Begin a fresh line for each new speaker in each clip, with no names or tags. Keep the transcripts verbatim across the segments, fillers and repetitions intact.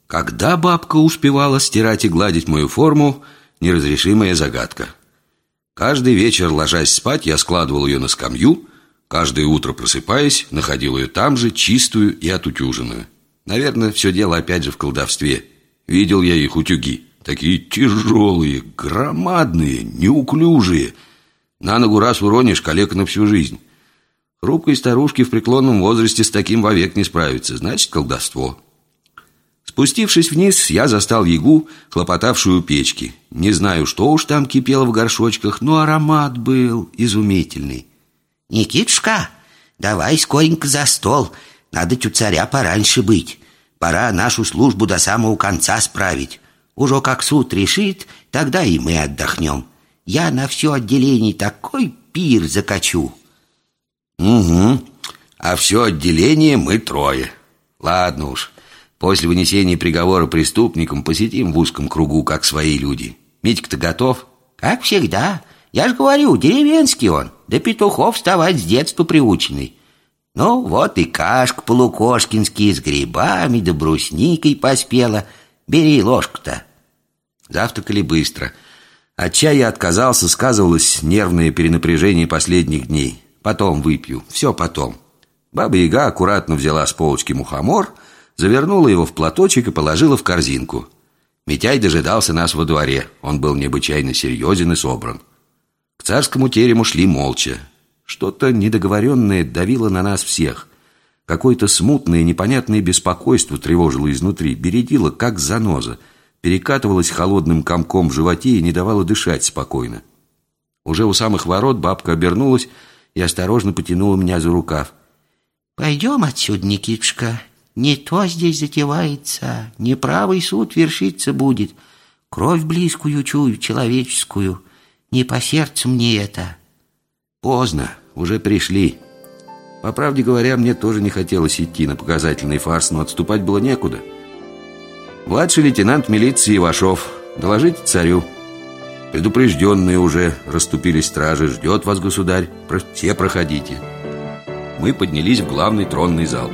Когда бабка успевала стирать и гладить мою форму, неразрешимая загадка. Каждый вечер, ложась спать, я складывал ее на скамью. Каждое утро, просыпаясь, находил ее там же, чистую и отутюженную. Наверное, все дело опять же в колдовстве. Видел я их утюги. Такие тяжелые, громадные, неуклюжие. На ногу раз уронишь, калека на всю жизнь. Хрупкой старушке в преклонном возрасте с таким вовек не справиться. Значит, колдовство. Спустившись вниз, я застал Ягу, хлопотавшую у печки. Не знаю, что уж там кипело в горшочках, но аромат был изумительный.
Никитушка, давай скоренько за стол. Надо у царя пораньше быть. Пора нашу службу до самого конца справить. Уже как суд решит, тогда и мы отдохнем. Я на все отделение такой пир закачу.
Угу, а все отделение мы трое. Ладно уж, после вынесения приговора преступникам посидим в узком кругу, как свои люди. Митька-то готов?
Как всегда. Я ж говорю, деревенский он. До петухов вставать с детства приученный. Ну, вот и кашка полукошкинский с грибами да брусникой поспела. Бери ложку-то.
Завтракали быстро. От чая отказался, сказывалось нервное перенапряжение последних дней. Потом выпью, все потом. Баба-Яга аккуратно взяла с полочки мухомор, завернула его в платочек и положила в корзинку. Митяй дожидался нас во дворе. Он был необычайно серьезен и собран. К царскому терему шли молча. Что-то недоговоренное давило на нас всех. Какое-то смутное, непонятное беспокойство тревожило изнутри, бередило, как заноза, перекатывалось холодным комком в животе и не давало дышать спокойно. Уже у самых ворот бабка обернулась и осторожно потянула меня за рукав.
Пойдем отсюда, Никитушка. Не то здесь затевается, неправый суд вершиться будет. Кровь близкую чую, человеческую. Не по сердцу мне это.
Поздно, уже пришли. По правде говоря, мне тоже не хотелось идти на показательный фарс, но отступать было некуда. Младший лейтенант милиции Ивашов, доложите царю. Предупрежденные уже расступились стражи. Ждет вас государь, все проходите. Мы поднялись в главный тронный зал.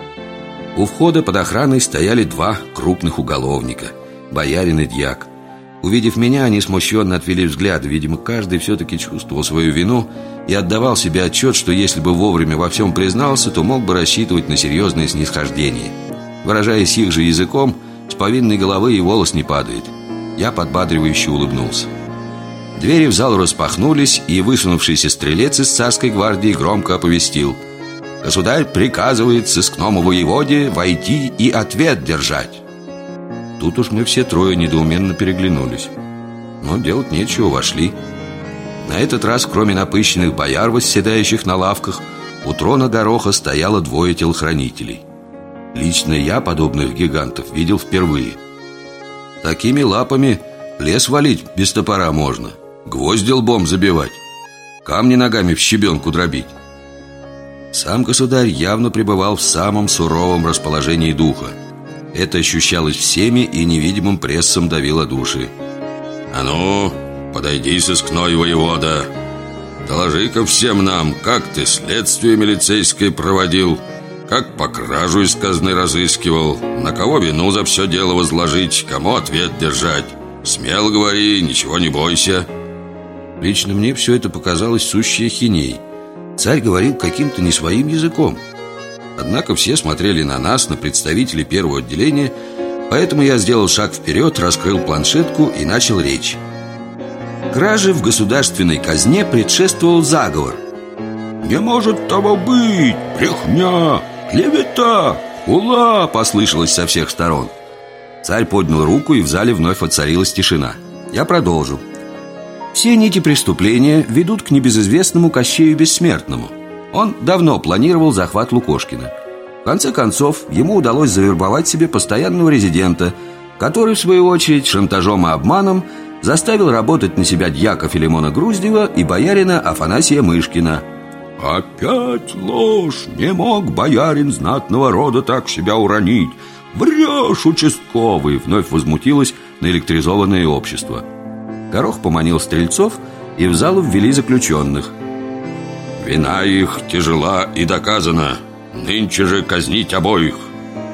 У входа под охраной стояли два крупных уголовника, боярин и дьяк. Увидев меня, они смущенно отвели взгляды. Видимо, каждый все-таки чувствовал свою вину и отдавал себе отчет, что если бы вовремя во всем признался, то мог бы рассчитывать на серьезное снисхождение. Выражаясь их же языком, с повинной головы и волос не падает. Я подбадривающе улыбнулся. Двери в зал распахнулись, и высунувшийся стрелец из царской гвардии громко оповестил: «Государь приказывает сыскному воеводе войти и ответ держать». Тут уж мы все трое недоуменно переглянулись. Но делать нечего, вошли. На этот раз, кроме напыщенных бояр, восседающих на лавках, у трона гороха стояло двое телохранителей. Лично я подобных гигантов видел впервые. Такими лапами лес валить без топора можно, гвозди лбом забивать, камни ногами в щебенку дробить. Сам государь явно пребывал в самом суровом расположении духа. Это ощущалось всеми и невидимым прессом давило души. «А ну, подойди, сыскной воевода, доложи-ка всем нам, как ты следствие милицейское проводил, как по кражу из казны разыскивал, на кого вину за все дело возложить, кому ответ держать. Смело говори, ничего не бойся». Лично мне все это показалось сущей ахинеей. Царь говорил каким-то не своим языком. Однако все смотрели на нас, на представителей первого отделения, поэтому я сделал шаг вперед, раскрыл планшетку и начал речь. Краже в государственной казне предшествовал заговор. «Не может того быть! Брехня! Клевета! Хула!» послышалось со всех сторон. Царь поднял руку, и в зале вновь воцарилась тишина. Я продолжил. Все нити преступления ведут к небезызвестному Кощею Бессмертному. Он давно планировал захват Лукошкина. В конце концов, ему удалось завербовать себе постоянного резидента, который, в свою очередь, шантажом и обманом заставил работать на себя дьяка Филимона Груздева и боярина Афанасия Мышкина. «Опять ложь! Не мог боярин знатного рода так себя уронить! Врешь, участковый!» Вновь возмутилось наэлектризованное общество. Горох поманил стрельцов, и в залу ввели заключенных. «Вина их тяжела и доказана. Нынче же казнить обоих».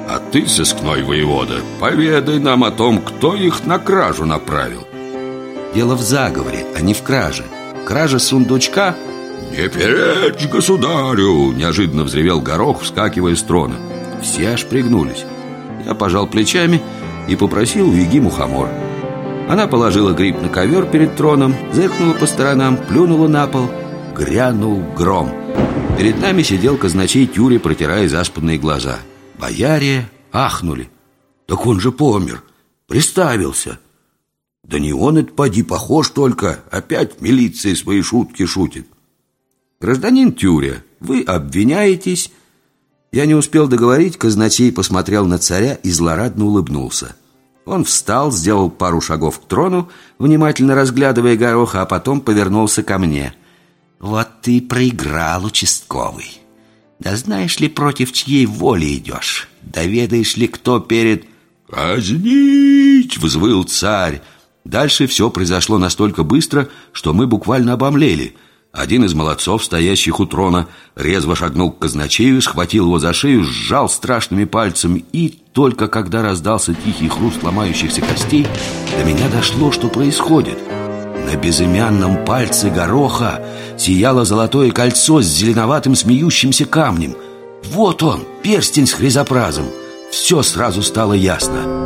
А ты, сыскной воевода, поведай нам о том, кто их на кражу направил. Дело в заговоре, а не в краже. Кража сундучка... «Не перечь государю!» — неожиданно взревел Горох, вскакивая с трона. Все аж пригнулись. Я пожал плечами и попросил у Яги мухомор. Она положила гриб на ковер перед троном, зыркнула по сторонам, плюнула на пол. Грянул гром. Перед нами сидел казначей Тюря, протирая заспанные глаза. Бояре ахнули. «Так он же помер, приставился!» «Да не он это, поди, похож только, опять милиция свои шутки шутит!» «Гражданин Тюря, вы обвиняетесь...» Я не успел договорить, казначей посмотрел на царя и злорадно улыбнулся. Он встал, сделал пару шагов к трону, внимательно разглядывая Гороха, а потом повернулся ко мне. «Вот ты проиграл, участковый. Да знаешь ли, против чьей воли идешь? Доведаешь ли, кто перед...» «Казнить!» — взвыл царь. Дальше все произошло настолько быстро, что мы буквально обомлели. Один из молодцов, стоящих у трона, резво шагнул к казначею, схватил его за шею, сжал страшными пальцами, и только когда раздался тихий хруст ломающихся костей, до меня дошло, что происходит. На безымянном пальце Гороха сияло золотое кольцо с зеленоватым смеющимся камнем. Вот он, перстень с хризопразом. Все сразу стало ясно.